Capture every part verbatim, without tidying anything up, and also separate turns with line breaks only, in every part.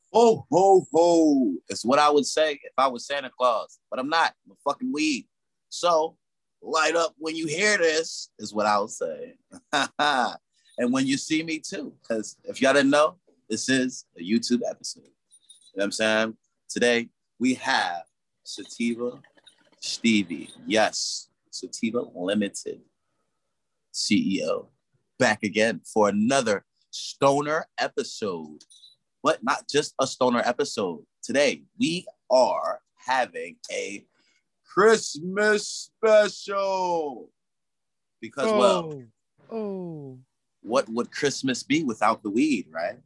Ho, ho, ho. It's what I would say if I was Santa Claus, but I'm not. I'm a fucking weed. So light up when you hear this, is what I would say. And when you see me too, because if y'all didn't know, this is a YouTube episode. You know what I'm saying? Today, we have Sativa Stevie. Yes, Sativa Limited C E O back again for another stoner episode. But not just a stoner episode. Today, we are having a Christmas special. Because,
oh,
well,
oh,
what would Christmas be without the weed, right?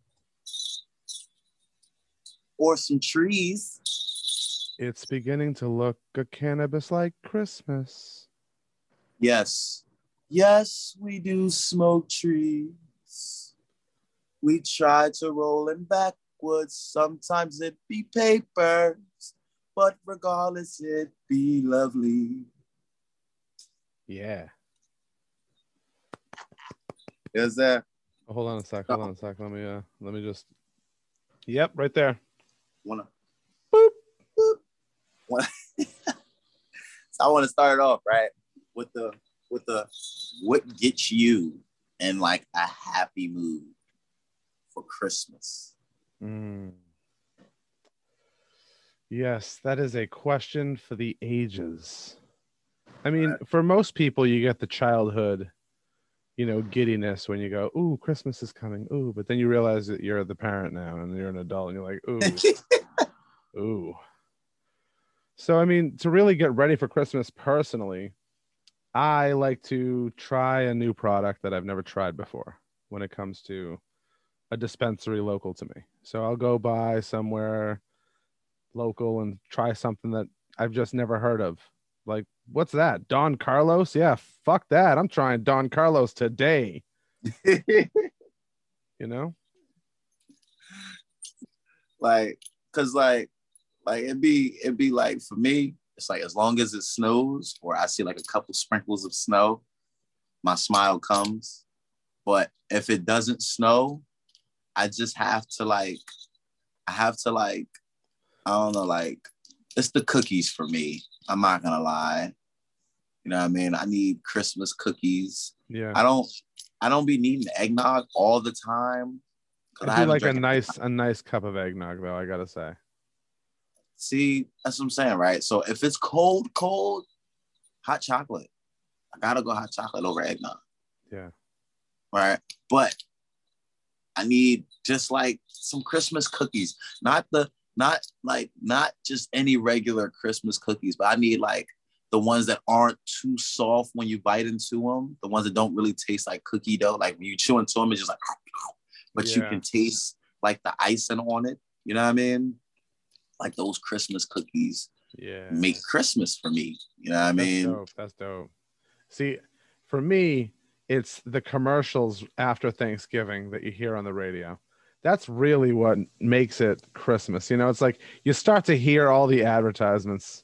Or some trees.
it's beginning to look a cannabis like Christmas.
Yes. Yes, we do smoke trees. We try to roll them backwards. Sometimes it be papers, but regardless, it be lovely.
Yeah.
Is that?
Oh, hold on a sec. Hold on a sec. Let me uh let me just. Yep, right there.
Wanna
Boop.
boop. Wanna so I want to start off right with the with the what gets you in like a happy mood for Christmas.
Mm. Yes, that is a question for the ages. I mean,
Right.
for most people, you get the childhood, you know, giddiness when you go, "Ooh, Christmas is coming." Ooh, but then you realize that you're the parent now and you're an adult, and you're like, "Ooh, ooh." So, I mean, to really get ready for Christmas personally, I like to try a new product that I've never tried before when it comes to a dispensary local to me. So I'll go by somewhere local and try something that I've just never heard of. Like, what's that? Don Carlos? Yeah, fuck that. I'm trying Don Carlos today. You know?
Like, cause like, like it'd be it'd be like for me, it's like as long as it snows or I see like a couple sprinkles of snow, my smile comes. But if it doesn't snow, I just have to like, I have to like, I don't know, like it's the cookies for me. I'm not gonna lie. You know what I mean? I need Christmas cookies.
Yeah.
I don't I don't be needing eggnog all the time.
I, I do like a nice a nice cup of eggnog though, I gotta say.
See, that's what I'm saying, right? So if it's cold, cold, hot chocolate. I gotta go hot chocolate over eggnog.
Yeah.
Right. But I need just like some Christmas cookies. Not the not like not just any regular Christmas cookies, but I need like the ones that aren't too soft when you bite into them, the ones that don't really taste like cookie dough. Like when you chew into them, it's just like, but yeah. You can taste like the icing on it. You know what I mean? Like those Christmas cookies.
Yeah.
Make Christmas for me. You know what I mean?
That's dope. That's dope. See, for me, it's the commercials after Thanksgiving that you hear on the radio. That's really what makes it Christmas. You know, it's like you start to hear all the advertisements.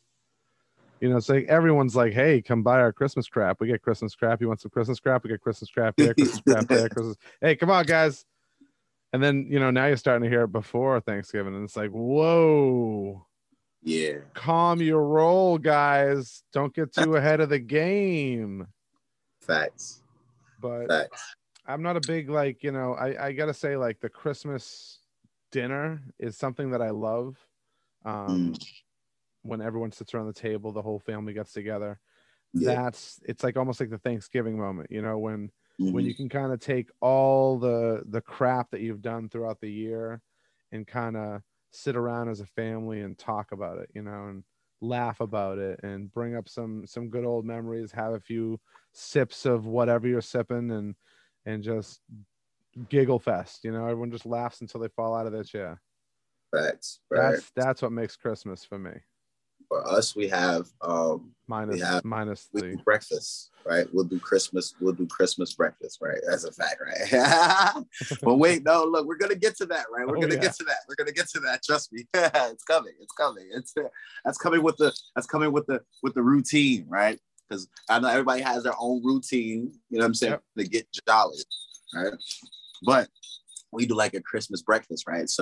You know, it's like everyone's like, "Hey, come buy our Christmas crap. We get Christmas crap. You want some Christmas crap? We get Christmas crap. We get Christmas crap. We get Christmas. Hey, come on, guys!" And then you know now you're starting to hear it before Thanksgiving, and it's like, "Whoa,
yeah,
calm your roll, guys. Don't get too ahead of the game."
Facts.
But
Facts.
I'm not a big like you know I I gotta say like the Christmas dinner is something that I love. Um, mm. When everyone sits around the table, the whole family gets together. Yeah. That's it's like almost like the Thanksgiving moment, you know, when mm-hmm. when you can kind of take all the the crap that you've done throughout the year and kind of sit around as a family and talk about it, you know, and laugh about it and bring up some some good old memories, have a few sips of whatever you're sipping and and just giggle fest, you know, everyone just laughs until they fall out of their chair.
Facts. Right.
That's that's what makes Christmas for me.
For us, we have um
minus
we have,
minus
we
the
do breakfast, right? We'll do Christmas, we'll do Christmas breakfast, right? That's a fact, right? But wait, no, look, we're gonna get to that, right? We're oh, gonna yeah. get to that. We're gonna get to that. Trust me, it's coming. It's coming. It's that's coming with the that's coming with the with the routine, right? Because I know everybody has their own routine. You know what I'm saying? Yep. To get jolly, right? But we do like a Christmas breakfast, right? So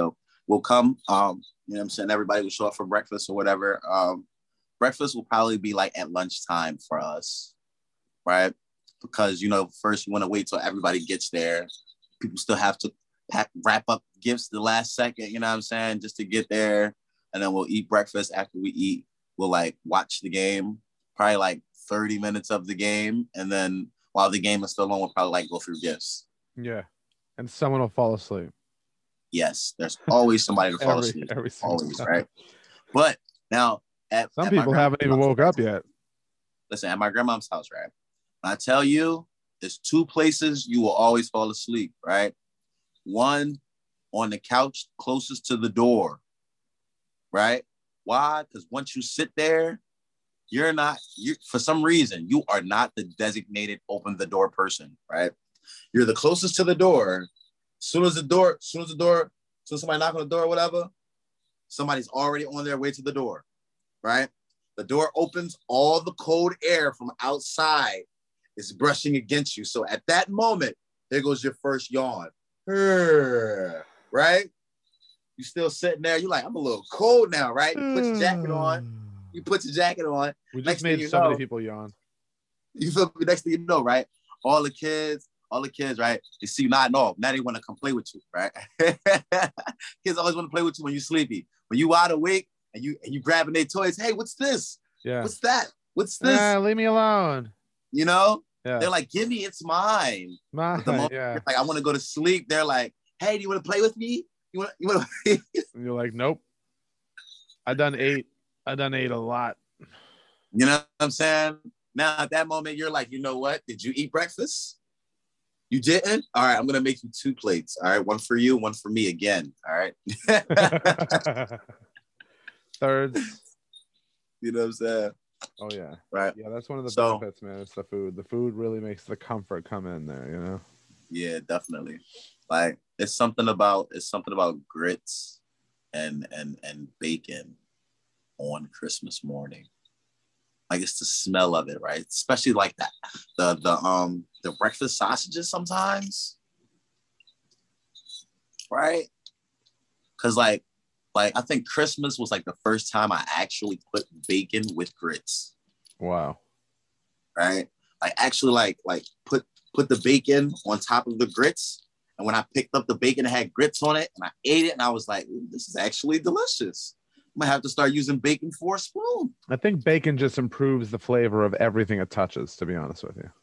will come. Um, you know what I'm saying? Everybody will show up for breakfast or whatever. Um, breakfast will probably be like at lunchtime for us, right? Because, you know, first you want to wait till everybody gets there. People still have to pack, wrap up gifts the last second, you know what I'm saying? Just to get there. And then we'll eat breakfast. After we eat, we'll like watch the game, probably like thirty minutes of the game. And then while the game is still on, we'll probably like go through gifts.
Yeah. And someone will fall asleep.
Yes, there's always somebody to fall
every,
asleep.
Every
always,
time.
right? But now, at
some
at
people haven't even woke up yet.
Listen, at my grandma's house, right? When I tell you, there's two places you will always fall asleep, right? One, on the couch closest to the door, right? Why? Because once you sit there, you're not, you for some reason, you are not the designated open the door person, right? You're the closest to the door. As soon as the door, as soon as the door, as soon as somebody knock on the door or whatever, somebody's already on their way to the door, right? The door opens, all the cold air from outside is brushing against you. So at that moment, there goes your first yawn, right? You still sitting there. You're like, I'm a little cold now, right? You put your jacket on. You put your jacket on.
We just
next
made so know, many people yawn.
You feel me? Next thing you know, right? All the kids, all the kids, right? They see you nodding off. Now they want to come play with you, right? Kids always want to play with you when you're sleepy. When you wide awake and you and you grabbing their toys. Hey, what's this?
Yeah.
What's that? What's this?
Yeah, leave me alone.
You know?
Yeah.
They're like, give me, it's mine.
Mine.
But the moment
yeah.
you're like, I want to go to sleep. They're like, hey, do you want to play with me? You want? You want to?
And you're like, nope. I done ate. I done ate a lot.
You know what I'm saying? Now at that moment, you're like, you know what? Did you eat breakfast? You didn't? All right, I'm gonna make you two plates. All right, one for you, one for me again. All right.
Thirds.
You know what I'm saying?
Oh yeah.
Right.
Yeah, that's one of the
so,
benefits, man. It's the food. The food really makes the comfort come in there, you know?
Yeah, definitely. Like it's something about it's something about grits and and and bacon on Christmas morning. Like it's the smell of it, right? Especially like that, the the um the breakfast sausages sometimes, right? Because like like I think Christmas was like the first time I actually put bacon with grits.
Wow.
Right? Like actually like like put put the bacon on top of the grits, and when I picked up the bacon, it had grits on it, and I ate it, and I was like, this is actually delicious. I'm gonna have to start using bacon for a spoon.
I think bacon just improves the flavor of everything it touches, to be honest with you.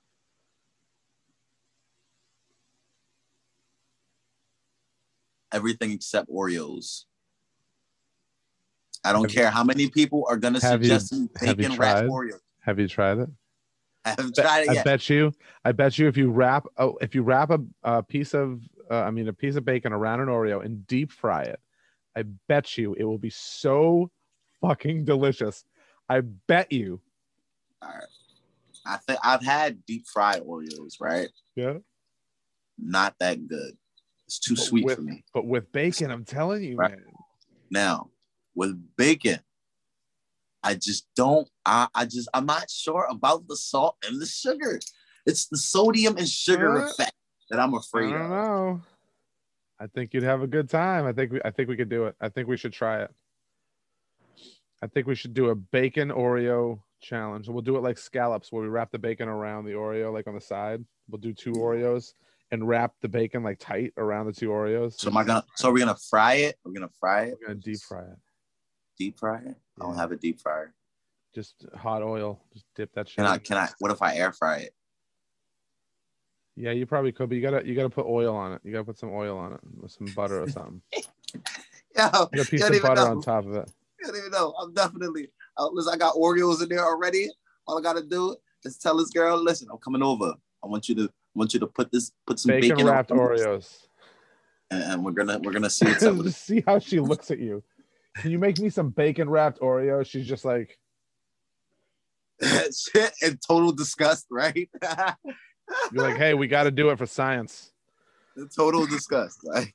Everything except Oreos. I don't
have
care
you,
how many people are gonna suggest
you,
bacon wrapped Oreos.
Have you tried it?
I haven't tried it
I
yet.
bet you. I bet you if you wrap oh, if you wrap a, a piece of uh, I mean a piece of bacon around an Oreo and deep fry it, I bet you it will be so fucking delicious. I bet you.
All right. I think I've had deep fried Oreos, right?
Yeah.
Not that good. It's too but sweet
with,
for me.
But with bacon, I'm telling you,
right?
man.
Now, with bacon, I just don't, I, I just, I'm not sure about the salt and the sugar. It's the sodium and sugar uh, effect that I'm afraid of.
I don't of. know. I think you'd have a good time. I think we I think we could do it. I think we should try it. I think we should do a bacon Oreo challenge. We'll do it like scallops where we wrap the bacon around the Oreo like on the side. We'll do two Oreos and wrap the bacon like tight around the two Oreos.
So am I gonna so are we gonna fry it? We're gonna fry it?
We're gonna deep fry it.
Deep fry it? I don't yeah. have a deep fryer.
Just hot oil. Just dip that shit.
Can I can I what if I air fry it?
Yeah, you probably could, but you gotta you gotta put oil on it. You gotta put some oil on it with some butter or something.
Yo,
put a piece of butter know. on top of it.
You don't even know. I'm definitely. Uh, listen, I got Oreos in there already. All I gotta do is tell this girl, listen, I'm coming over. I want you to I want you to put this put some bacon,
bacon wrapped Oreos,
and, and we're gonna we're gonna see what's up with it.
See how she looks at you. Can you make me some bacon wrapped Oreos? She's just like
shit in total disgust, right?
You're like, hey, we got to do it for science.
Total disgust, right?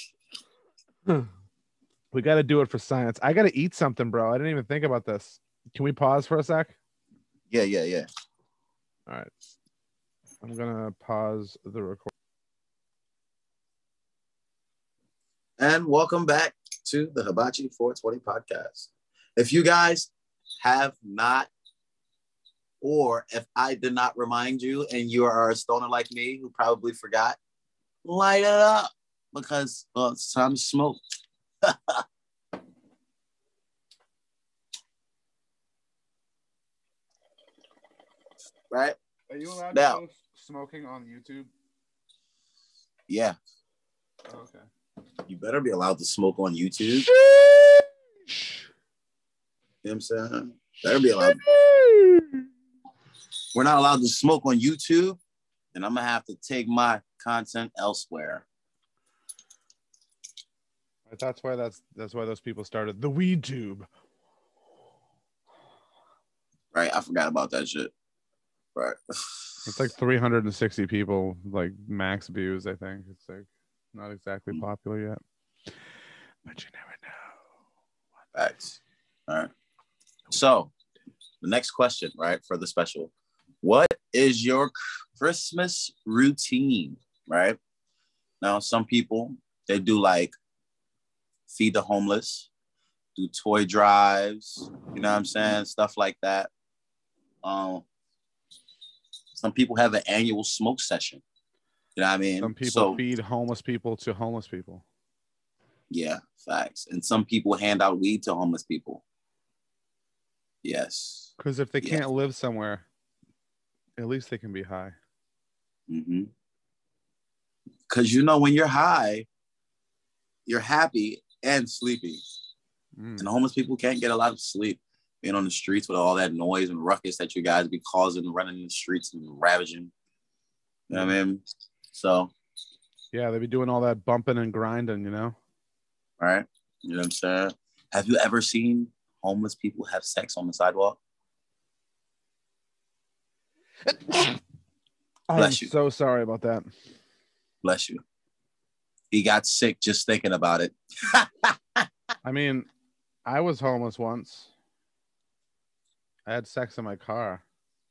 We got to do it for science. I got to eat something, bro. I didn't even think about this. Can we pause for a sec?
Yeah, yeah, yeah.
All right. I'm going to pause the record.
and welcome back to the Hibachi four twenty podcast. If you guys have not, or if I did not remind you and you are a stoner like me who probably forgot, light it up because well, it's time to smoke. Right?
Are you allowed
now,
to post smoking on YouTube?
Yeah.
Oh, okay.
You better be allowed to smoke on YouTube.
Sheesh.
You know what I'm saying? Better be allowed. We're not allowed to smoke on YouTube, and I'm gonna have to take my content elsewhere.
That's why that's that's why those people started the Weed Tube.
Right, I forgot about that shit. Right.
It's like three hundred sixty people, like max views. I think it's like not exactly mm. popular yet, but you never know.
Facts. All right. So, the next question, right, for the special. What is your Christmas routine, right? Now, some people, they do like feed the homeless, do toy drives, you know what I'm saying? Stuff like that. Um, some people have an annual smoke session. You know what I mean?
Some people
so,
feed homeless people to homeless people.
Yeah, facts. And some people hand out weed to homeless people. Yes.
Because if they
yes.
can't live somewhere, at least they can be high.
Mm-hmm. Because, you know, when you're high, you're happy and sleepy. Mm. And homeless people can't get a lot of sleep being on the streets with all that noise and ruckus that you guys be causing, running in the streets and ravaging. You know what I mean? So.
Yeah, they be doing all that bumping and grinding, you know?
Right? You know what I'm saying? Have you ever seen homeless people have sex on the sidewalk?
I'm so sorry about that.
Bless you. He got sick just thinking about it.
I mean, I was homeless once. I had sex in my car.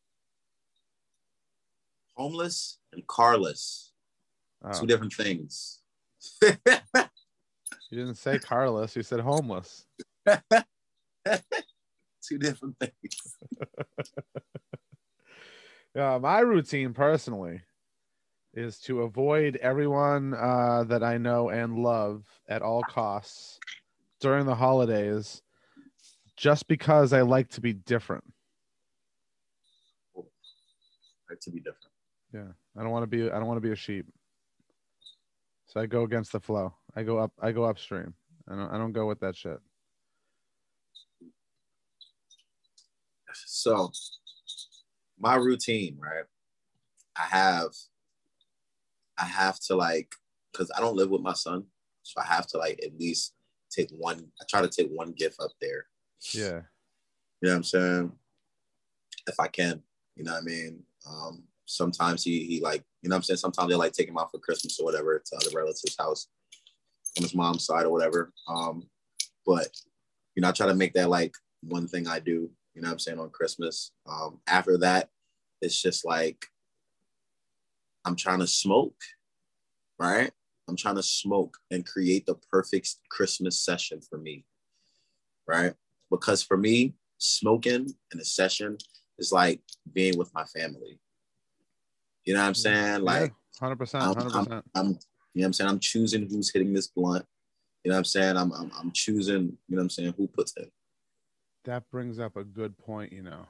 Homeless and carless. Oh. Two different things.
You didn't say carless, you said homeless.
Two different things.
Yeah, my routine personally is to avoid everyone uh, that I know and love at all costs during the holidays, just because I like to be different.
I like to be different.
Yeah, I don't want to be. I don't want to be a sheep. So I go against the flow. I go up. I go upstream. I don't. I don't go with that shit.
So, my routine, right? I have. I have to like, because I don't live with my son, so I have to like at least take one. I try to take one gift up there.
Yeah.
You know what I'm saying? If I can, you know what I mean? Um, sometimes he he like, you know what I'm saying? Sometimes they like take him out for Christmas or whatever to other relatives' house on his mom's side or whatever. Um, but, you know, I try to make that like one thing I do, you know what I'm saying, on Christmas. Um, after that, it's just like, I'm trying to smoke, right? I'm trying to smoke and create the perfect Christmas session for me, right? Because for me, smoking in a session is like being with my family. You know what I'm saying? Like,
yeah, one hundred percent, one hundred percent.
I'm, I'm, I'm, you know what I'm saying? I'm choosing who's hitting this blunt. You know what I'm saying? I'm, I'm, I'm choosing, you know what I'm saying, who puts it.
That brings up a good point, you know.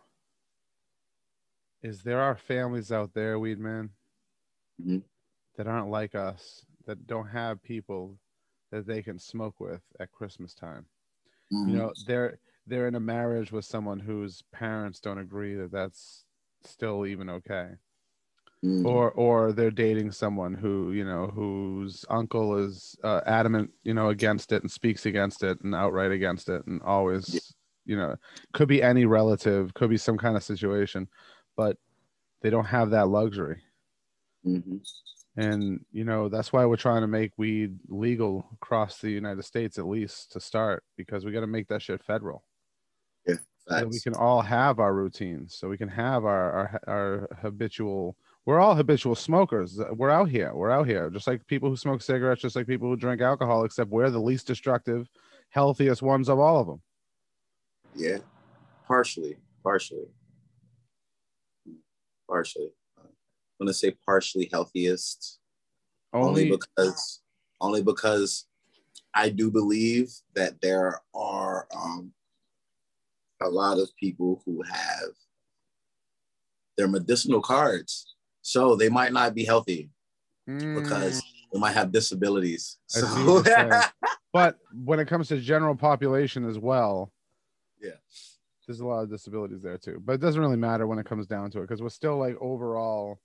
Is there are families out there, Weed Man, mm-hmm. that aren't like us, that don't have people that they can smoke with at Christmas time. Mm-hmm. You know, they're they're in a marriage with someone whose parents don't agree that that's still even okay. Mm-hmm. Or or they're dating someone who, you know, whose uncle is uh, adamant, you know, against it and speaks against it and outright against it and always, yeah. you know, could be any relative, could be some kind of situation, but they don't have that luxury. Mm-hmm. And, you know, that's why we're trying to make weed legal across the United States, at least to start, because we got to make that shit federal.
Yeah,
so we can all have our routines, so we can have our, our, our habitual we're all habitual smokers. We're out here. We're out here. Just like people who smoke cigarettes, just like people who drink alcohol, except we're the least destructive, healthiest ones of all of them.
Yeah, partially, partially, partially. I'm gonna say partially healthiest, only, only because, only because I do believe that there are um, a lot of people who have their medicinal cards, so they might not be healthy mm. because they might have disabilities.
I
so.
see what you're saying. But when it comes to general population as well,
yeah,
there's a lot of disabilities there too. But it doesn't really matter when it comes down to it, because we're still like overall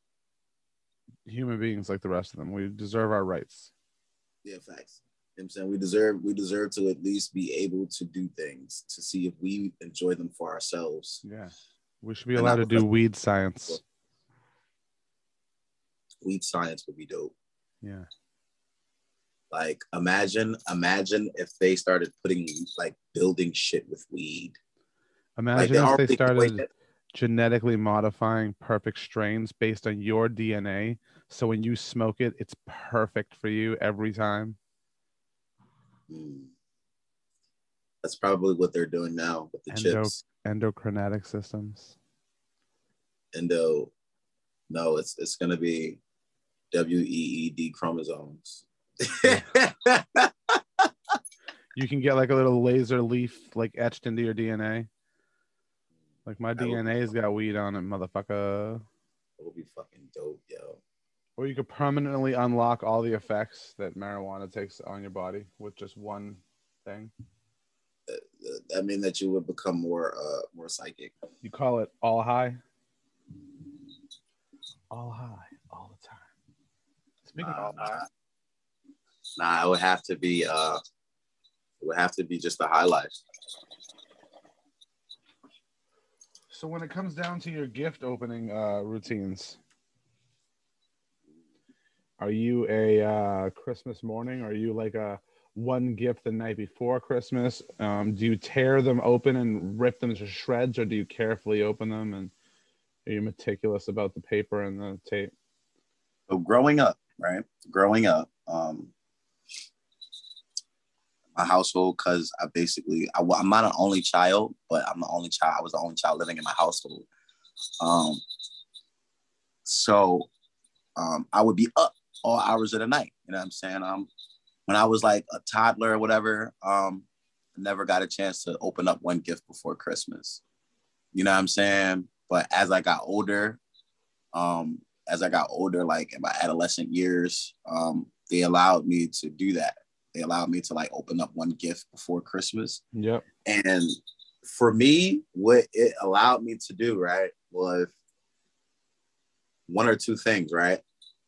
human beings like the rest of them. We deserve our rights.
Yeah, facts. You know what I'm saying? We deserve we deserve to at least be able to do things to see if we enjoy them for ourselves.
Yeah. We should be allowed to do weed science.
Weed science would be dope.
Yeah.
Like imagine, imagine if they started putting like building shit with weed.
Imagine like they if they started genetically modifying perfect strains based on your D N A. So when you smoke it, it's perfect for you every time.
Mm. That's probably what they're doing now with the
Endo-
chips.
Endocrinatic systems.
Endo, no, it's it's gonna be W E E D chromosomes.
You can get like a little laser leaf like etched into your D N A. Like my D N A's got weed on it, motherfucker.
That would be fucking dope, yo.
Or you could permanently unlock all the effects that marijuana takes on your body with just one thing.
That mean that you would become more uh more psychic.
You call it all high? All high, all the time. Speaking
nah,
of all high.
Nah, it would have to be uh it would have to be just a highlight.
So when it comes down to your gift opening uh routines, are you a uh Christmas morning? Are you like a one gift the night before Christmas? Um, do you tear them open and rip them to shreds, or do you carefully open them, and are you meticulous about the paper and the tape?
So growing up, right? Growing up, um, my household, because I basically, I, I'm not an only child, but I'm the only child. I was the only child living in my household. Um, so um, I would be up all hours of the night. You know what I'm saying? Um, when I was like a toddler or whatever, um, I never got a chance to open up one gift before Christmas. You know what I'm saying? But as I got older, um, as I got older, like in my adolescent years, um, they allowed me to do that. They allowed me to like open up one gift before Christmas.
Yep.
And for me, what it allowed me to do, right, was one or two things, right?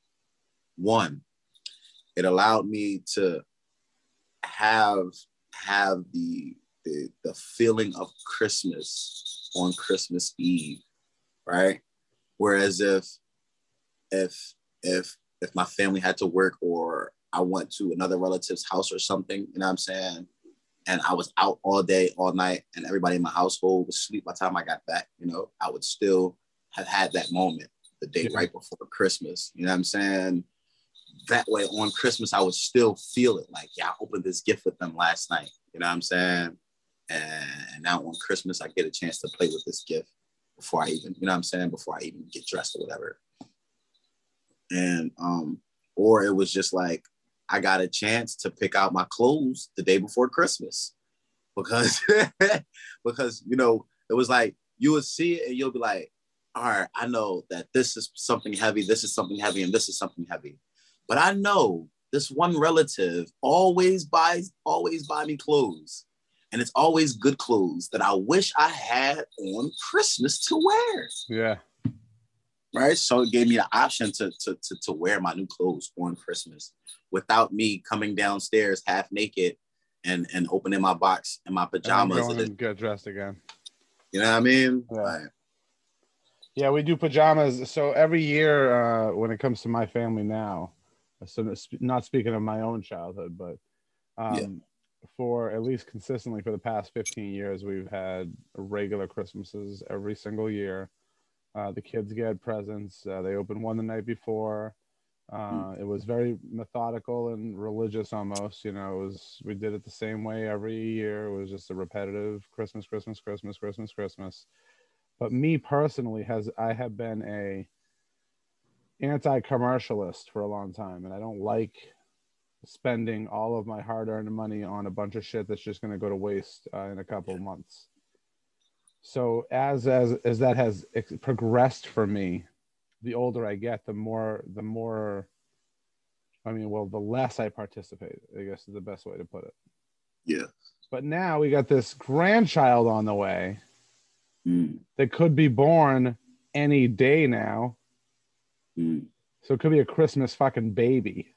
One, it allowed me to have have the, the the feeling of Christmas on Christmas Eve, right? Whereas if if if if my family had to work or I went to another relative's house or something, you know what I'm saying, and I was out all day, all night, and everybody in my household was asleep by the time I got back, you know, I would still have had that moment the day yeah. right before Christmas, you know what I'm saying? That way on Christmas, I would still feel it like, yeah, I opened this gift with them last night, you know what I'm saying? And now on Christmas, I get a chance to play with this gift before I even, you know what I'm saying, before I even get dressed or whatever. And, um, or it was just like, I got a chance to pick out my clothes the day before Christmas because, because, you know, it was like, you would see it and you'll be like, all right, I know that this is something heavy, this is something heavy, and this is something heavy. But I know this one relative always buys, always buy me clothes. And it's always good clothes that I wish I had on Christmas to wear.
Yeah.
Right. So it gave me the option to, to, to, to wear my new clothes on Christmas without me coming downstairs half naked and, and opening my box in my pajamas.
And going and get dressed again.
You know what I mean?
Yeah.
Right.
Yeah, we do pajamas. So every year uh, when it comes to my family now, so not speaking of my own childhood, but um, yeah. for at least consistently for the past fifteen years, we've had regular Christmases every single year. Uh, the kids get presents. Uh, they open one the night before. Uh, it was very methodical and religious almost. You know, it was we did it the same way every year. It was just a repetitive Christmas, Christmas, Christmas, Christmas, Christmas. But me personally, has I have been a anti-commercialist for a long time, and I don't like spending all of my hard-earned money on a bunch of shit that's just going to go to waste uh, in a couple of months. So as as as that has ex- progressed for me, the older I get, the more the more I mean, well, the less I participate, I guess is the best way to put it.
Yeah.
But now we got this grandchild on the way
mm.
that could be born any day now.
Mm.
So it could be a Christmas fucking baby.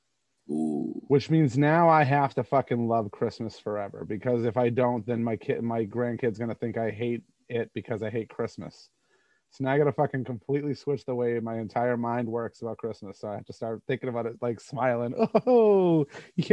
Ooh.
Which means now I have to fucking love Christmas forever, because if I don't, then my kid, my grandkid's gonna think I hate it because I hate Christmas. So now I gotta fucking completely switch the way my entire mind works about Christmas. So I have to start thinking about it like smiling. Oh,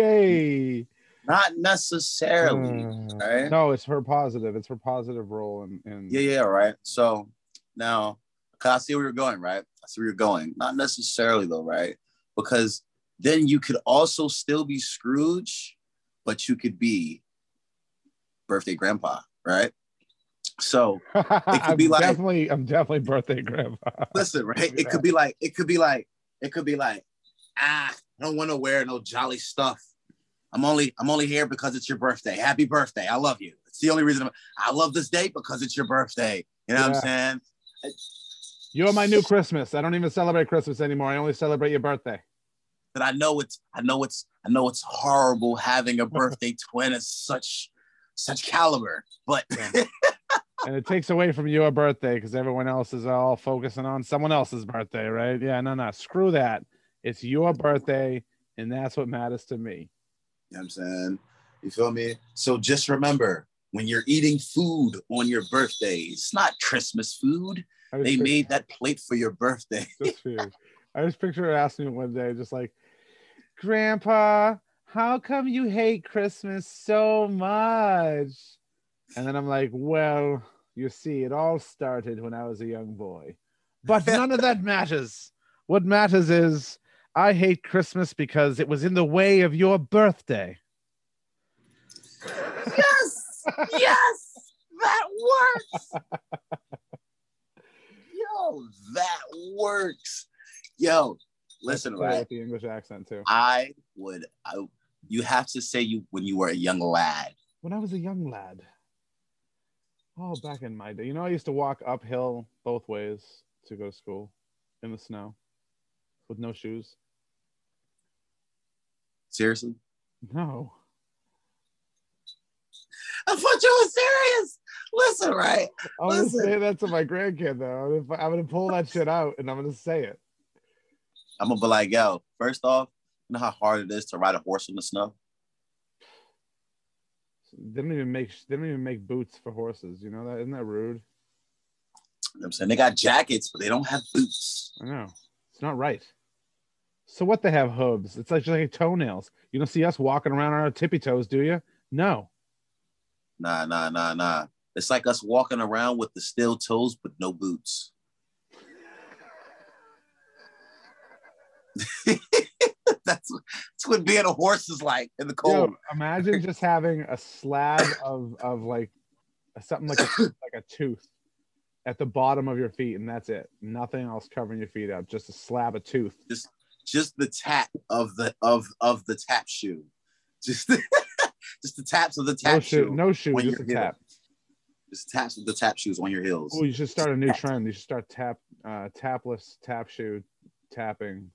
yay!
Not necessarily,
Uh,
right?
no, it's her positive. It's her positive role. And in, in...
yeah, yeah, right. So now, I see where you're going, right? I see where you're going. Not necessarily though, right? Because then you could also still be Scrooge, but you could be birthday grandpa, right? So it could be like
definitely, I'm definitely birthday grandpa.
Listen, right? It could be like, it could be like, it could be like, ah, I don't want to wear no jolly stuff. I'm only, I'm only here because it's your birthday. Happy birthday. I love you. It's the only reason I'm, I love this date, because it's your birthday. You know yeah. what I'm saying?
You're my new Christmas. I don't even celebrate Christmas anymore. I only celebrate your birthday.
But I know it's, I know it's, I know it's horrible having a birthday twin of such, such caliber, but.
Yeah. And it takes away from your birthday because everyone else is all focusing on someone else's birthday, right? Yeah, no, no, screw that. It's your birthday, and that's what matters to me.
You know what I'm saying? You feel me? So just remember, when you're eating food on your birthday, it's not Christmas food. They picture- made that plate for your birthday.
Just for you. I just picture her asking me one day, just like, Grandpa, how come you hate Christmas so much? And then I'm like, well, you see, it all started when I was a young boy. But none of that matters. What matters is I hate Christmas because it was in the way of your birthday.
Yes! Yes! That works! Yo, that works. Yo, listen, right?
With the English accent, too.
I would, I, you have to say you when you were a young lad.
When I was a young lad. Oh, back in my day. You know, I used to walk uphill both ways to go to school in the snow with no shoes.
Seriously?
No.
I thought you were serious. Listen, right?
I'm going to say that to my grandkid, though. I'm going to pull that shit out and I'm going to say it.
I'm going to be like, yo, first off, you know how hard it is to ride a horse in the snow?
They don't even make they don't even make boots for horses. You know that? Isn't that rude?
You know what I'm saying? They got jackets, but they don't have boots.
I know. It's not right. So what, they have hooves? It's like just like toenails. You don't see us walking around on our tippy toes, do you? No.
Nah, nah, nah, nah. It's like us walking around with the steel toes, but no boots. That's, that's what being a horse is like in the cold. Yo,
imagine just having a slab of of like something like a, like a tooth at the bottom of your feet, and that's it. Nothing else covering your feet up. Just a slab of tooth.
Just just the tap of the of of the tap shoe. Just just the taps of the tap
no
shoe.
shoe. No shoe. Just a tap.
Just taps of the tap shoes on your heels.
Oh, you should start a new trend. You should start tap uh, tapless tap shoe tapping.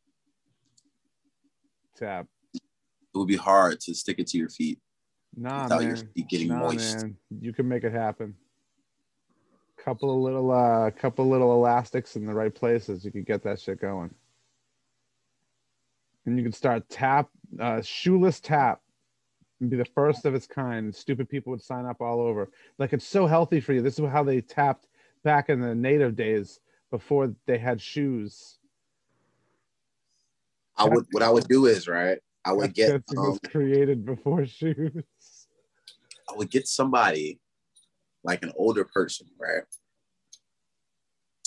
Tap.
It would be hard to stick it to your feet.
Nah,
without
man.
your feet getting
nah,
moist.
Man. You can make it happen. Couple of little, uh, couple little elastics in the right places. You could get that shit going. And you can start tap, uh, shoeless tap, and be the first of its kind. Stupid people would sign up all over. Like, it's so healthy for you. This is how they tapped back in the native days before they had shoes.
I would what I would do is right. I would get
um, was created before shoes.
I would get somebody like an older person, right?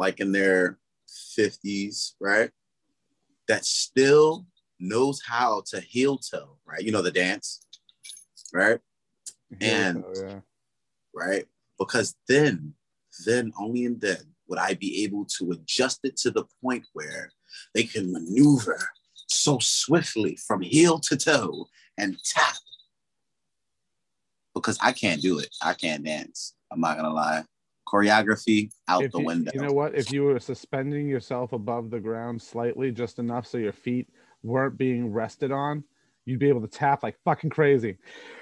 like in their fifties, right? That still knows how to heel toe, right? You know the dance, right?
Heel
and
toe, yeah.
right, because then, then only and then would I be able to adjust it to the point where they can maneuver so swiftly from heel to toe and tap. Because I can't do it. I can't dance. I'm not gonna lie. Choreography out
If
the
you,
window.
you know what? If you were suspending yourself above the ground slightly, just enough so your feet weren't being rested on, you'd be able to tap like fucking crazy.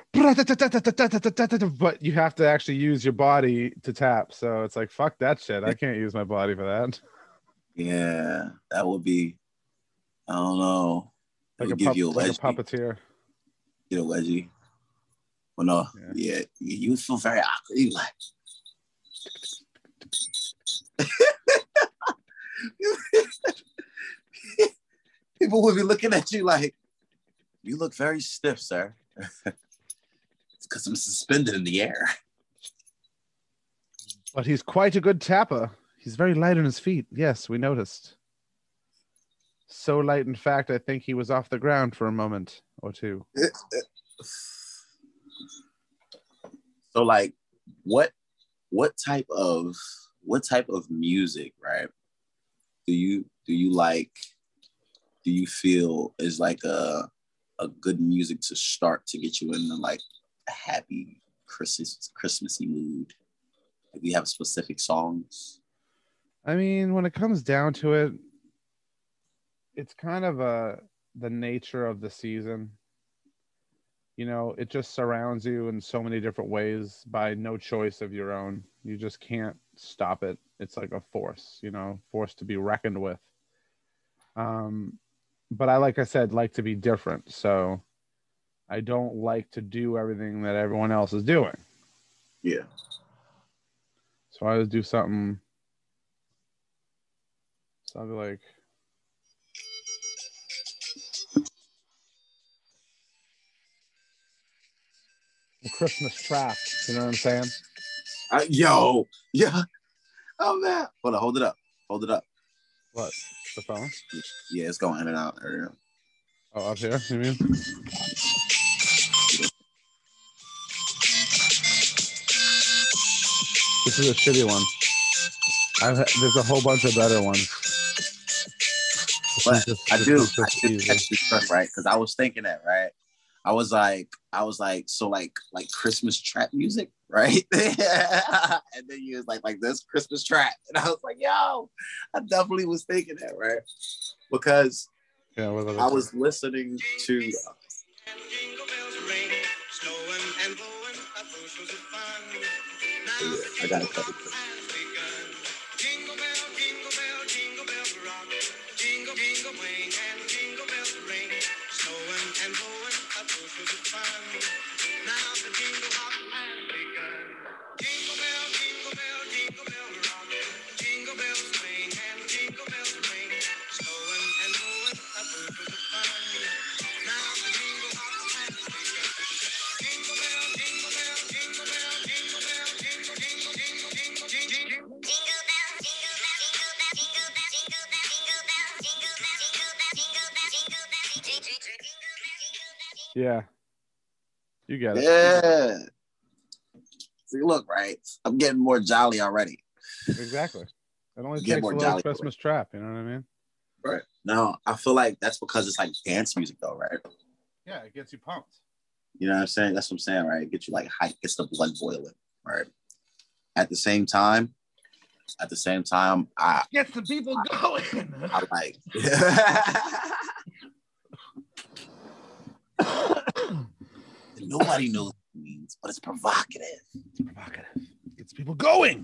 But you have to actually use your body to tap. So it's like, fuck that shit. I can't use my body for that.
Yeah, that would be, I don't know. It
Like
would
a
give
pup,
you a
like a
wedgie.
puppeteer.
Get a wedgie. Well, no, yeah, yeah you would feel very awkward. You like, people would be looking at you like, you look very stiff, sir. It's because I'm suspended in the air.
But he's quite a good tapper. He's very light on his feet. Yes, we noticed. So light, in fact, I think he was off the ground for a moment or two.
So, like, what what type of what type of music, right? Do you do you like? Do you feel is like a a good music to start to get you into like a happy Christmas Christmassy mood? Like, do you have specific songs?
I mean, when it comes down to it, it's kind of a the nature of the season. You know, it just surrounds you in so many different ways by no choice of your own. You just can't stop it. It's like a force, you know, force to be reckoned with. Um, but I, like I said, like to be different. So I don't like to do everything that everyone else is doing.
Yeah.
So I always do something. So I'll be like, Christmas trap. You know what I'm saying?
Uh, yo, yeah. Oh man. Hold on, hold it up. Hold it up.
What? The phone?
Yeah, it's going in and out.
Oh, up here, you mean? This is a shitty one. I've, there's a whole bunch of better ones.
But
just,
I do, I do
easy.
catch this truck, right? Because I was thinking that, right? I was like, I was like, so like, like Christmas trap music, right? And then you was like, like this Christmas trap, and I was like, yo, I definitely was thinking that, right? Because
yeah,
I was listening to. Uh, yeah, I gotta cut it. Jingle bell, jingle bell, jingle bells rock. Jingle, jingle, swing, and jingle bells ring. Snowing and blowing up bushels of fun. Now the jingle hop has begun. Jingle bell, jingle bell, jingle bell rock. Jingle bells swing and jingle bells ring. Snowing and blowing up bushels of fun. Now the jingle hop has begun. Jingle bell, jingle bell, jingle bell, jingle bell, jingle, jingle, jingle, jingle, jingle, jingle.
Yeah. You get it.
Yeah. See, look, right? I'm getting more jolly already.
Exactly. It only
Get
takes
more
a little
jolly
Christmas trap, you know what I mean?
Right. Now, I feel like that's because it's like dance music though, right?
Yeah, it gets you pumped.
You know what I'm saying? That's what I'm saying, right? It gets you like hype, gets the blood boiling, right? At the same time, at the same time, I
gets the people going.
I like nobody knows what it means, but it's provocative.
It's provocative. It's people going.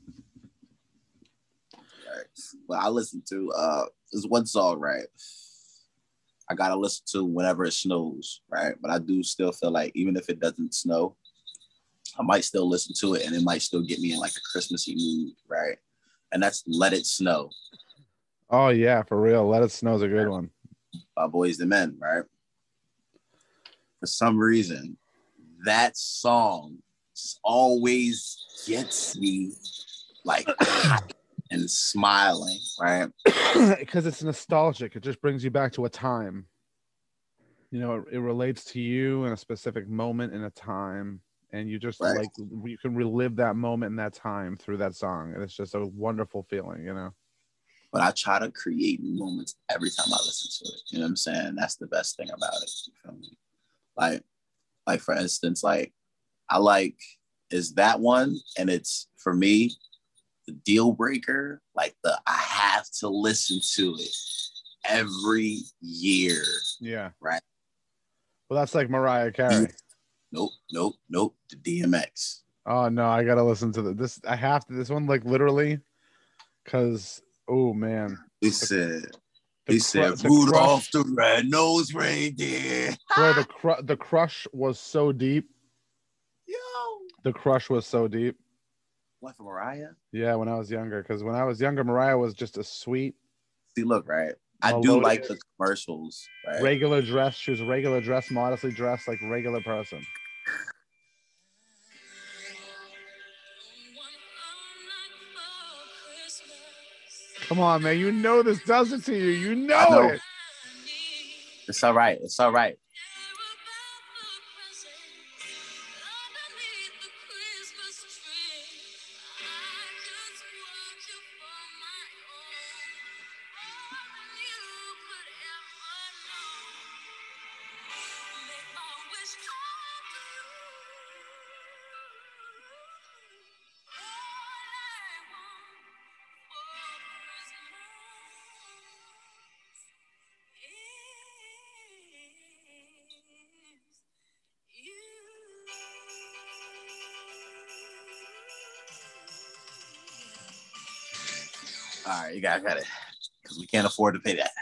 Right. Well, I listen to uh there's one song, right? I gotta listen to whenever it snows, right? But I do still feel like even if it doesn't snow, I might still listen to it and it might still get me in like a Christmassy mood, right? And that's Let It Snow.
Oh yeah, for real. Let It Snow is a good one.
By Boys the Men, right? For some reason, that song just always gets me like hot and smiling, right?
Because it's nostalgic. It just brings you back to a time. You know, it, it relates to you in a specific moment in a time, and you just
Right.
like you can relive that moment in that time through that song, and it's just a wonderful feeling, you know.
But I try to create moments every time I listen to it. You know what I'm saying? That's the best thing about it. You feel me? Like, like for instance, like I like is that one, and it's for me the deal breaker. Like the I have to listen to it every year.
Yeah.
Right.
Well, that's like Mariah Carey.
Nope, nope, nope. The D M X.
Oh no, I gotta listen to the, this. I have to. This one, like literally, because oh man,
He
the,
said.
the
He
cru-
said,
the
Rudolph
crush,
the Red-Nosed Reindeer.
bro, the cru- the crush was so deep.
Yo.
The crush was so deep.
What, for Mariah?
Yeah, when I was younger, because when I was younger, Mariah was just a sweet.
See, look, right. I
melodious,
do like the commercials, right?
Regular dress. She was regular dress, modestly dressed, like regular person. Come on, man. You know this does it to you. You know, know. it.
It's all right. It's all right. All right, you guys got it, because we can't afford to pay that.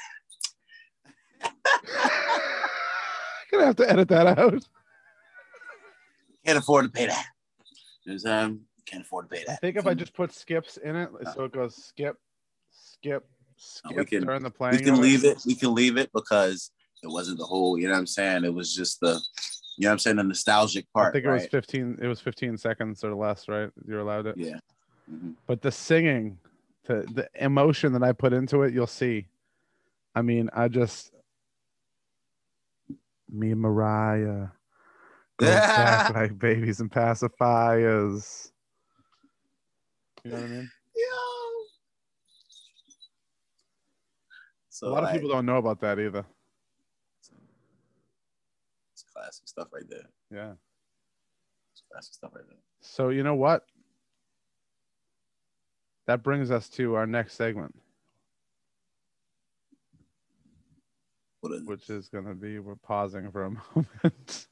Gonna have to edit that out.
Can't afford to pay that. There's um, can't afford to pay that.
I think if I just put skips in it, so it goes skip, skip, skip
we can,
during the playing.
We can leave it. it. We can leave it because it wasn't the whole. You know what I'm saying? It was just the, you know what I'm saying, the nostalgic part.
I think it
right?
was fifteen. It was fifteen seconds or less, right? You're allowed it.
Yeah. Mm-hmm.
But the singing, the the emotion that I put into it, you'll see. I mean, I just me and Mariah go back like babies and pacifiers. You know what I mean?
Yeah. So
a lot
like,
of people don't know about that either.
It's classic stuff right there.
Yeah.
It's classic stuff right there.
So you know what? That brings us to our next segment.
What is
which is going to be, we're pausing for a moment.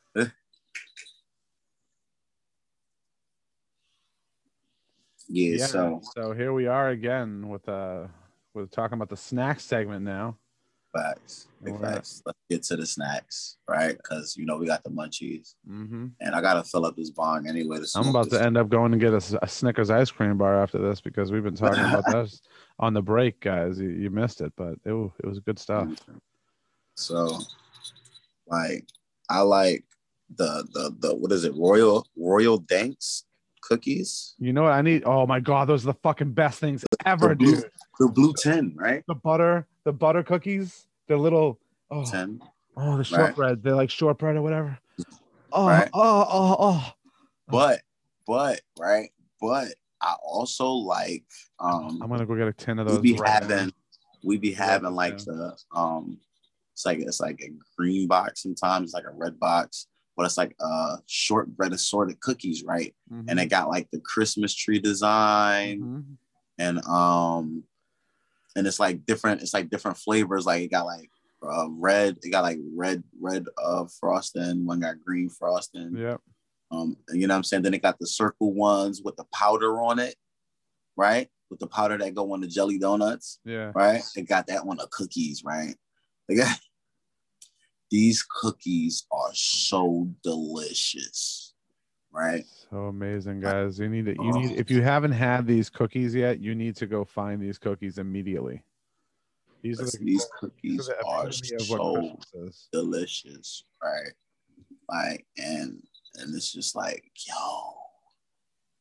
yeah,
yeah,
so
so here we are again with uh we're talking about the snacks segment now.
Facts. Big facts. Let's get to the snacks, right? Because you know we got the munchies, mm-hmm. and I gotta fill up this bong anyway. To
I'm about to end up going and get a, a Snickers ice cream bar after this because we've been talking about this on the break, guys. You, you missed it, but it it was good stuff.
So, like, I like the the the what is it? Royal Royal Danks cookies.
You know what I need? Oh my god, those are the fucking best things ever,
the blue,
dude.
The blue tin, right?
The butter, the butter cookies, the little oh,
tin.
Oh, the shortbread. Right. They're like shortbread or whatever. Oh,
right.
oh, oh, oh.
But, but, right. But I also like. Um,
I'm gonna go get a tin of those.
We be
right
having,
now.
we be having like the um, it's like it's like a green box sometimes, like a red box. But it's like uh shortbread assorted cookies, right? Mm-hmm. And they got like the Christmas tree design, mm-hmm. and um, and it's like different. It's like different flavors. Like it got like uh, red. It got like red, red uh frosting. One got green frosting.
Yep.
Um, you know what I'm saying? Then it got the circle ones with the powder on it, right? With the powder that go on the jelly donuts.
Yeah.
Right. It got that one of cookies, right? They got. These cookies are so delicious, right?
So amazing, guys. You need to, you need, if you haven't had these cookies yet, you need to go find these cookies immediately. These
Listen,
are the,
these cookies
the
are so delicious, right? Like, and and it's just like, yo,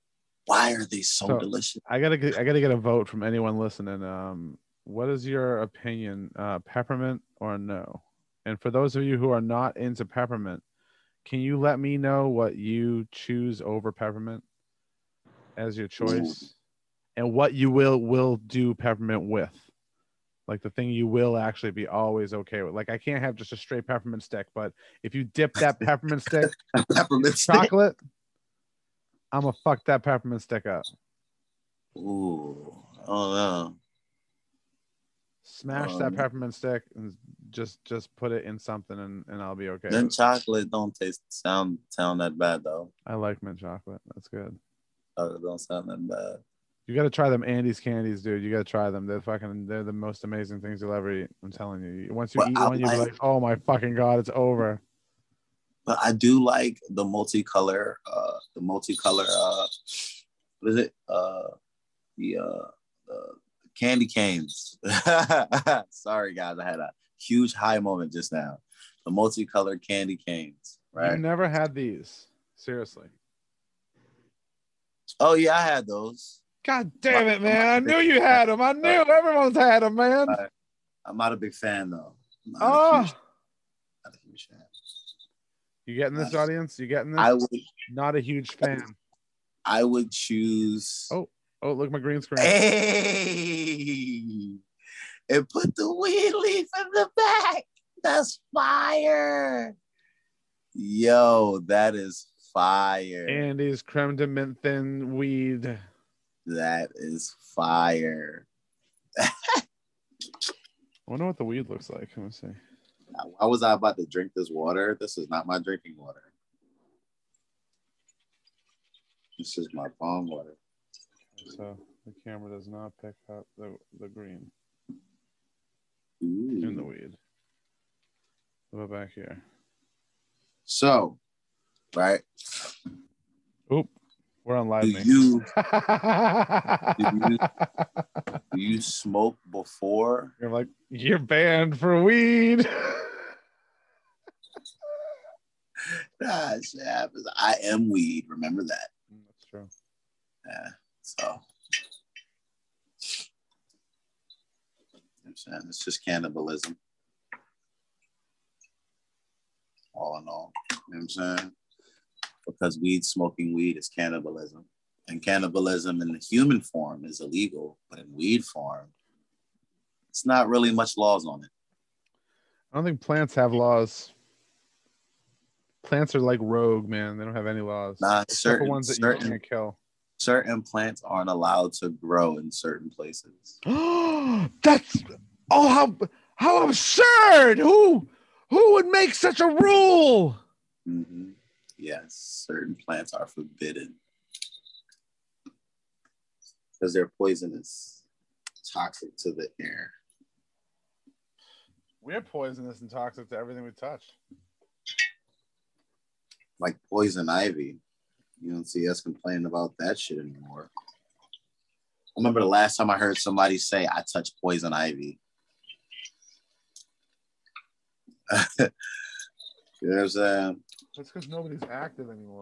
Why are they so,
So,
delicious?
I gotta get, I gotta get a vote from anyone listening. Um, what is your opinion? Uh, peppermint or no? And for those of you who are not into peppermint, can you let me know what you choose over peppermint as your choice,
Ooh.
and what you will will do peppermint with? Like the thing you will actually be always okay with. Like I can't have just a straight peppermint stick, but if you dip that peppermint stick
Peppermint
in
stick.
chocolate, I'm gonna fuck that peppermint stick up.
Ooh, oh no.
Smash
Um,
that peppermint stick and just just put it in something, and, and I'll be okay.
Then
with it.
chocolate don't taste sound sound that bad though.
I like mint chocolate. That's good.
Chocolate don't sound that bad.
You got to try them Andes candies, dude. You got to try them. They're fucking. They're the most amazing things you'll ever eat. I'm telling you. Once you
But
eat
I
one, you'll be
like-
like, "Oh my fucking god, it's over."
But I do like the multicolor, uh, the multicolor, uh, what is it? Uh, the uh, the candy canes. Sorry, guys, I had a huge high moment just now. The multicolored candy canes, right?
You've never had these, seriously.
Oh yeah, I had those.
God damn it, man! I knew you had them. I knew everyone's had them, man.
I, I'm not a big fan though. I'm not,
Oh,
a huge, not a huge fan.
You getting this, audience? You getting this?
I would,
Not a huge fan.
I would choose.
Oh, oh, look, my green screen.
Hey, and put the weed leaf in the back. That's fire. Yo, that is fire.
Andy's creme de menthe thin weed.
That is fire.
I wonder what the weed looks like. Let me see.
Why was I about to drink this water? This is not my drinking water. This is my palm water.
So the camera does not pick up the, the green
Ooh.
in the weed. What about back here?
So, right?
Oop, we're on live.
Do
me.
you, do you do you smoke before?
You're like, you're banned for weed.
Nah, shit happens. I am weed. Remember that.
That's true.
Yeah. So, you know what I'm saying? It's just cannibalism. All in all. You know what I'm saying? Because weed, smoking weed is cannibalism. And cannibalism in the human form is illegal, but in weed form, it's not really much laws on it.
I don't think plants have laws. Plants are like rogue, man. They don't have any laws.
Nah,
Except
certain,
for ones that
certain,
you can't kill.
certain plants aren't allowed to grow in certain places.
That's oh how how absurd! Who who would make such a rule?
Mm-hmm. Yes, certain plants are forbidden because they're poisonous, toxic to the air.
We're poisonous and toxic to everything we touch.
Like poison ivy. You don't see us complaining about that shit anymore. I remember the last time I heard somebody say, I touch poison ivy. You know what I'm saying?
That's because nobody's active anymore.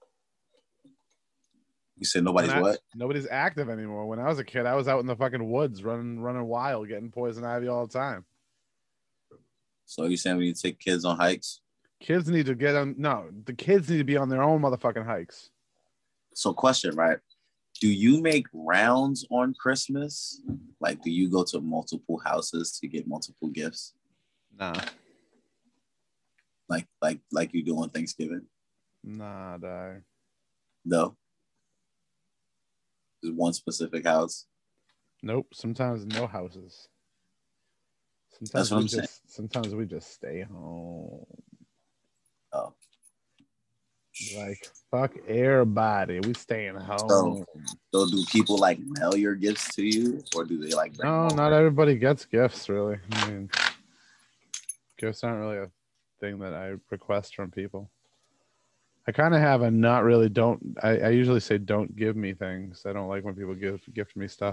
You said nobody's
I,
what?
Nobody's active anymore. When I was a kid, I was out in the fucking woods running running wild, getting poison ivy all the time.
So you saying when you take kids on hikes?
Kids need to get on. No, the kids need to be on their own motherfucking hikes.
So question, right? Do you make rounds on Christmas? Like, do you go to multiple houses to get multiple gifts?
Nah.
Like, like, like you do on Thanksgiving?
Nah, dog.
No. Just one specific house.
Nope. Sometimes no houses. Sometimes
That's what
we
I'm
just,
saying.
Sometimes we just stay home.
Oh.
Like, fuck everybody. We staying home.
So, so do people like mail your gifts to you, or do they like bring
No,
them
not
over?
everybody gets gifts, really. I mean, gifts aren't really a thing that I request from people. I kind of have a not really don't. I, I usually say don't give me things. I don't like when people give gift me stuff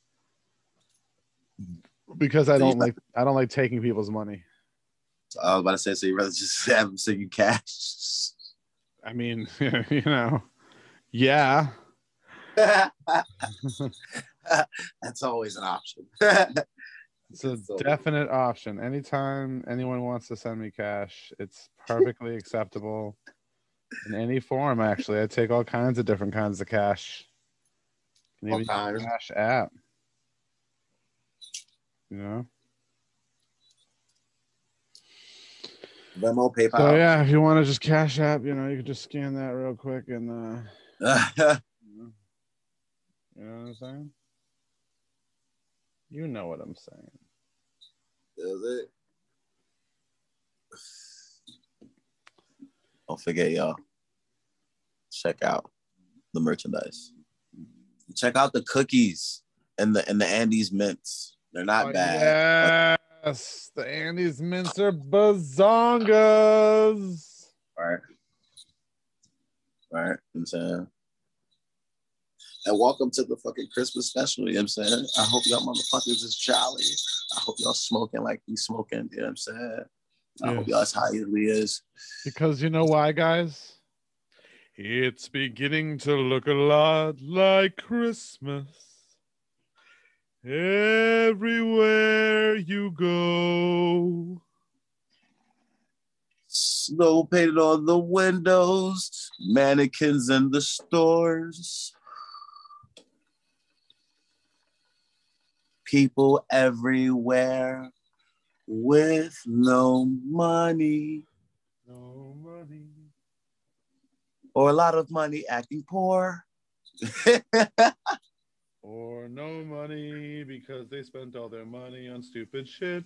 because I
So you
don't like I don't like taking people's money.
I was about to say, so you rather just have them send you cash?
I mean, you know, yeah.
That's always an option.
It's a definite option. Anytime anyone wants to send me cash, it's perfectly acceptable in any form. Actually, I take all kinds of different kinds of cash. Can even use the Cash app. You know.
Venmo, PayPal.
So yeah, if you want to just Cash app, you know, you can just scan that real quick and uh you know, you know what I'm saying? You know what I'm saying.
Is it? Don't forget, y'all. Check out the merchandise. Check out the cookies and the and the Andes mints. They're not
Oh,
bad.
Yes, the Andes mints are bazongas.
Right. Right. You know what I'm saying? And welcome to the fucking Christmas special. You know what I'm saying? I hope y'all motherfuckers is jolly. I hope y'all smoking like we smoking. You know what I'm saying? I
Yes.
hope y'all as high as we is.
Because you know why, guys? It's beginning to look a lot like Christmas. Everywhere you go.
Snow painted on the windows, mannequins in the stores. People everywhere with no money.
No money.
Or a lot of money acting poor.
Or no money because they spent all their money on stupid shit.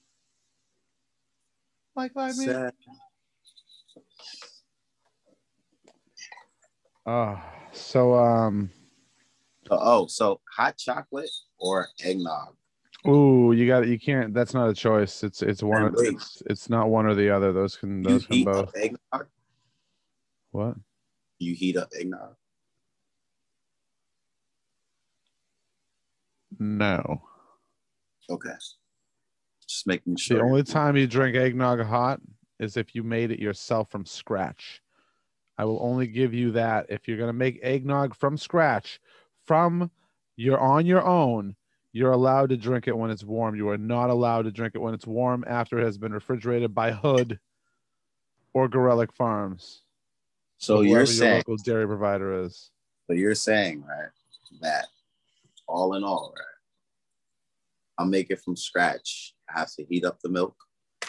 Like like me. Oh, so um
oh, so hot chocolate or eggnog?
Ooh, you got it. You can't. That's not a choice. It's it's one. Of, it's it's not one or the other. Those can those
you
can both.
Eggnog?
What?
You heat up eggnog?
No.
Okay. Just making sure.
The only time you drink eggnog hot is if you made it yourself from scratch. I will only give you that if you're gonna make eggnog from scratch, from you're on your own. You're allowed to drink it when it's warm. You are not allowed to drink it when it's warm after it has been refrigerated by Hood or Gorelick Farms.
So you're saying
your local dairy provider is.
So you're saying, right, that all in all, right, I'll make it from scratch. I have to heat up the milk.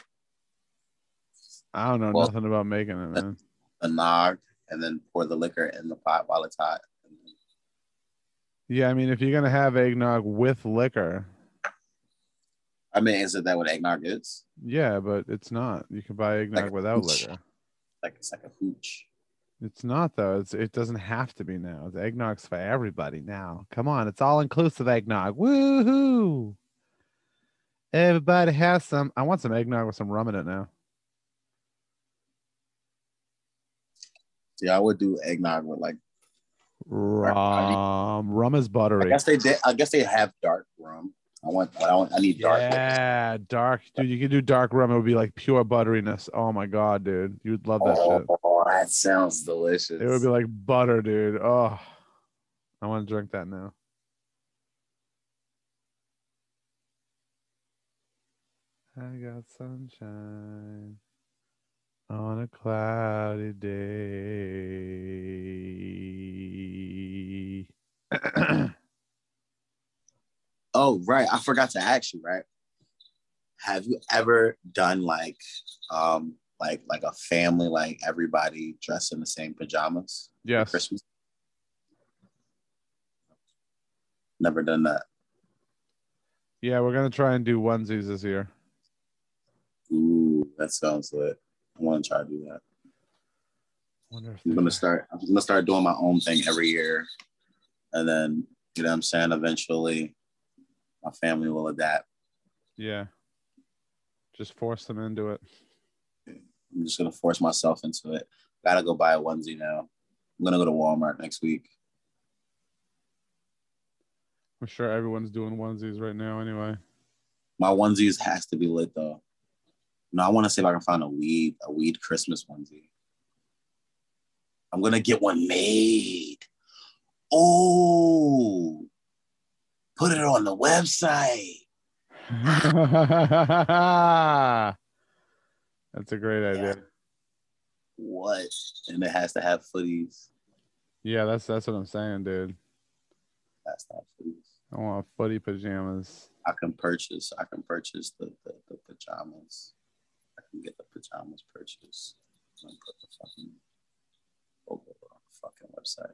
I don't know well, nothing about making it, man.
A, a nog, and then pour the liquor in the pot while it's hot.
Yeah, I mean, if you're gonna have eggnog with liquor,
I mean, isn't that what eggnog is?
Yeah, but it's not. You can buy eggnog like without hooch. liquor.
Like it's like a hooch.
It's not though. It's it doesn't have to be now. The eggnog's for everybody now. Come on, it's all inclusive eggnog. Woohoo! Everybody has some. I want some eggnog with some rum in it now.
Yeah, I would do eggnog with like
rum. Rum is buttery.
I guess they did. I guess they have dark rum. I want. I, want, I need dark.
Yeah, rum. dark, dude. You could do dark rum. It would be like pure butteriness. Oh my god, dude, you'd love that
oh,
shit.
Oh, that sounds delicious.
It would be like butter, dude. Oh, I want to drink that now. I got sunshine on a cloudy day.
Oh, right. I forgot to ask you, right? Have you ever done like um like like a family, like everybody dressed in the same pajamas?
Yes.
For Christmas? Never done that. Yeah,
we're gonna try and do onesies this year.
Ooh, that sounds lit. I want to try to do that.
Wonder if
I'm gonna start. I'm gonna start doing my own thing every year, and then you know what I'm saying. Eventually, my family will adapt.
Yeah. Just force them into it.
I'm just gonna force myself into it. Gotta go buy a onesie now. I'm gonna go to Walmart next week.
I'm sure everyone's doing onesies right now anyway.
My onesies has to be lit though. No, I want to see if I can find a weed, a weed Christmas onesie. I'm gonna get one made. Oh, put it on the website.
That's a great
Yeah.
idea.
What? And it has to have footies.
Yeah, that's that's what I'm saying, dude.
That's not footies.
I want footy pajamas.
I can purchase. I can purchase the, the, the pajamas. I can get the pajamas purchased. I'm put the fucking logo on the fucking website.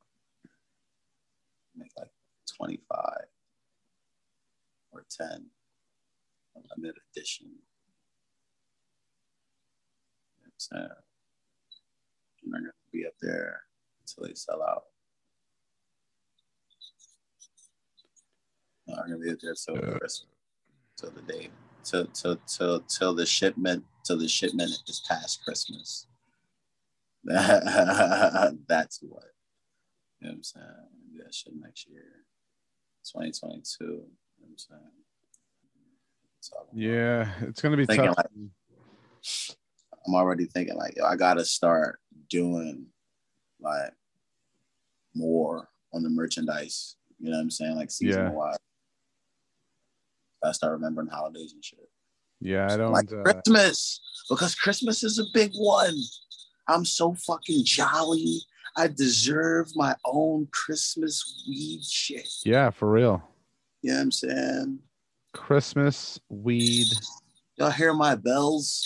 Make like twenty-five or ten. A limited edition. You know what I'm saying? And they're gonna be up there until they sell out. I'm gonna be up there till the rest, till the day, till till till till the shipment, till the shipment is past Christmas. That's what. You know what I'm saying? Maybe that shit next year, twenty twenty-two. You know what I'm saying?
Yeah, it's gonna be
thinking
tough.
Like, I'm already thinking like, yo, I gotta start doing like more on the merchandise. You know what I'm saying? Like seasonal wise. I start remembering holidays and shit.
Yeah, I don't
like
uh...
Christmas, because Christmas is a big one. I'm so fucking jolly. I deserve my own Christmas weed shit.
Yeah, for real.
You know what I'm saying?
Christmas weed.
Y'all hear my bells?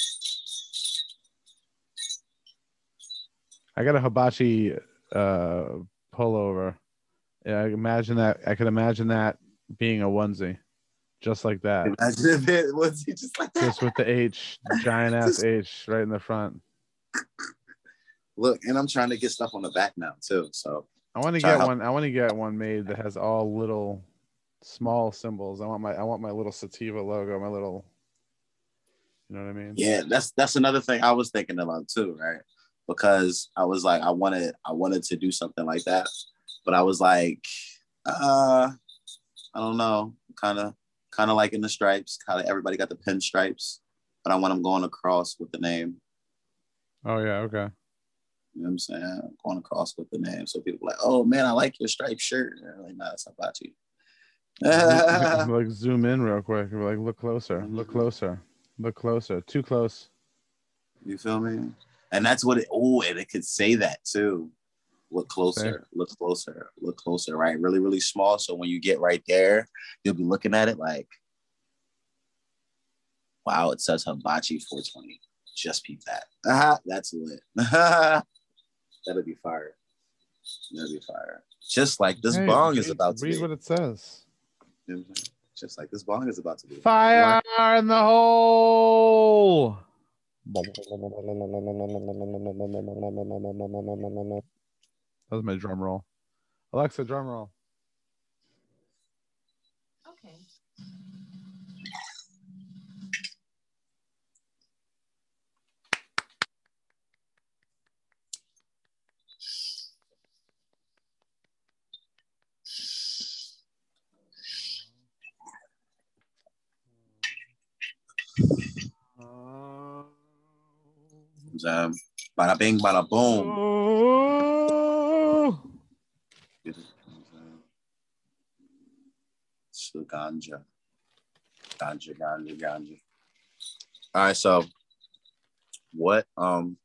I got a hibachi uh, pullover. Yeah, I imagine that. I could imagine that being a onesie, just like that.
Imagine if it was just like that.
Just with the H, giant ass just... H right in the front.
Look, and I'm trying to get stuff on the back now too. So
I want to get one. I want to get one made that has all little, small symbols. I want my. I want my little sativa logo. My little. You know what I mean?
Yeah, that's that's another thing I was thinking about too, right? Because I was like, I wanted, I wanted to do something like that, but I was like, uh, I don't know, kind of, kind of like in the stripes. Kind of everybody got the pinstripes, but I want them going across with the name.
Oh yeah, okay.
You know what I'm saying? Going across with the name, so people are like, oh man, I like your striped shirt. And they're like, nah, it's about you.
Like zoom in real quick. We're like, look closer, look closer, look closer, too close.
You feel me? And that's what it. Oh, and it could say that too. Look closer, okay. look closer, look closer. Right, really, really small. So when you get right there, you'll be looking at it like, wow, it says Hibachi four twenty. Just peep that. Uh-huh, that's lit. That'll be fire. That'll be fire. Just like this hey, bong read, is about to
read
be.
what it says.
Just like this bong is about to be.
Fire Fire in the hole. That was my drum roll. Alexa, drum roll.
Okay.
Um, bada bing, bada boom.
Oh.
So ganja. Ganja, ganja, ganja. All right, so what um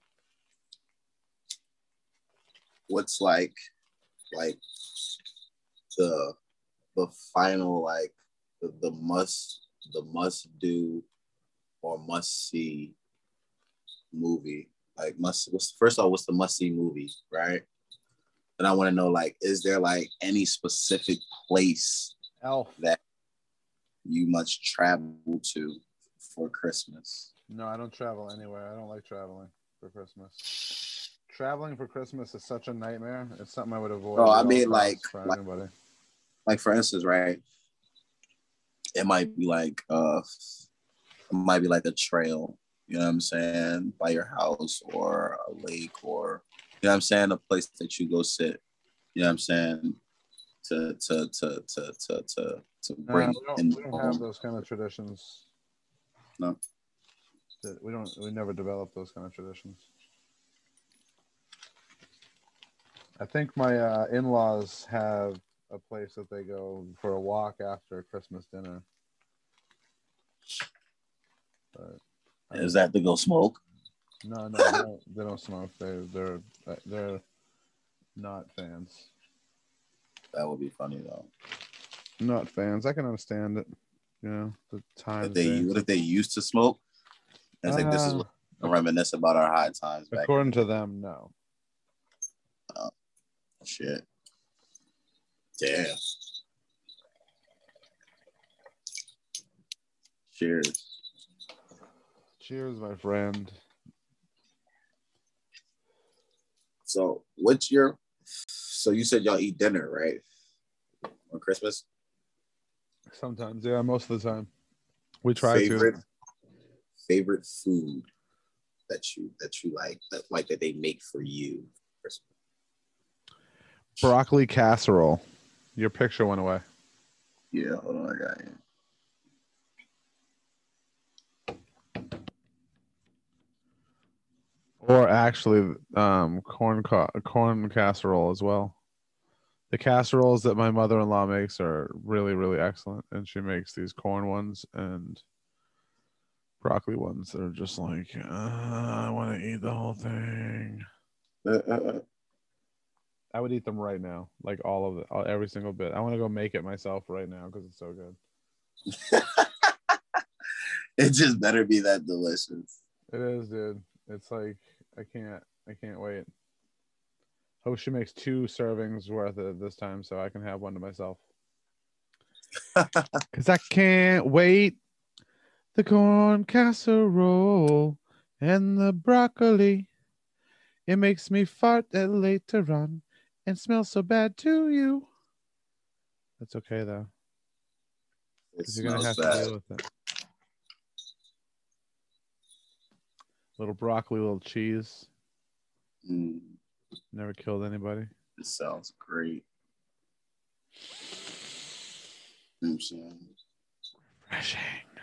what's like like the the final like the, the must the must do or must see movie? Like must what's first of all, what's the must see movie, right? And I want to know, like, is there like any specific place
Elf.
that you must travel to for Christmas?
No, I don't travel anywhere. I don't like traveling for Christmas. Traveling for Christmas is such a nightmare. It's something I would avoid.
Oh, I mean, like,
for
like,
anybody.
like for instance, right? It might be like uh, it might be like a trail. You know what I'm saying? By your house or a lake or, you know what I'm saying? A place that you go sit, you know what I'm saying? To, to, to, to, to, to, to bring
nah, we don't,
in
we don't have those kind of traditions.
No.
We don't, we never developed those kind of traditions. I think my uh, in-laws have a place that they go for a walk after Christmas dinner. But
Is that to go smoke?
No, no, they don't, they don't smoke. They, they're they're not fans.
That would be funny though.
Not fans. I can understand it. You know, the time.
If they, what if they used to smoke? I think uh, this is what I reminisce about our high times. Back
according to them, no.
Oh, shit. Damn. Cheers.
Cheers, my friend.
So, what's your? So you said y'all eat dinner, right? On Christmas.
Sometimes, yeah, most of the time. We try
favorite,
to.
Favorite food that you that you like that like that they make for you.
Broccoli casserole. Your picture went away.
Yeah, hold on, I got it.
Or actually, um, corn ca- corn casserole as well. The casseroles that my mother-in-law makes are really, really excellent, and she makes these corn ones and broccoli ones that are just like, uh, I want to eat the whole thing.
Uh, uh, uh.
I would eat them right now, like all of it, all, every single bit. I want to go make it myself right now because it's so good.
It just better be that delicious.
It is, dude. It's like I can't, I can't wait. Hope she makes two servings worth of this time so I can have one to myself. Because I can't wait. The corn casserole and the broccoli. It makes me fart at later on and smell so bad to you. That's okay, though.
Because
you're going to have bad. to deal with it. Little broccoli, little cheese.
Mm.
Never killed anybody.
It sounds great. I'm saying.
Refreshing.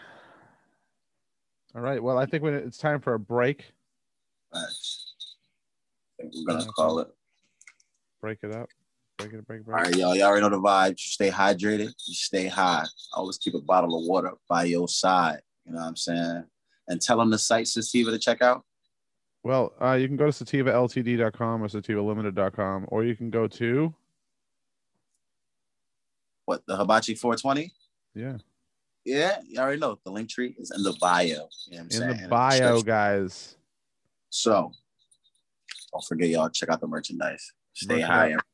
All right. Well, I think when it's time for a break.
Nice. I think we're gonna yeah, call it.
Break it up. Break it. Break. Break.
All right, y'all. Y'all already know the vibes. You stay hydrated. You stay high. Always keep a bottle of water by your side. You know what I'm saying? And tell them the site Sativa to check out.
Well, uh, you can go to sativa L T D dot com or sativa limited dot com, or you can go to
what, the Hibachi four twenty?
Yeah.
Yeah, you already know. The link tree is in the bio. You know what I'm
in
saying?
the bio, guys.
So don't forget, y'all, check out the merchandise. Stay high.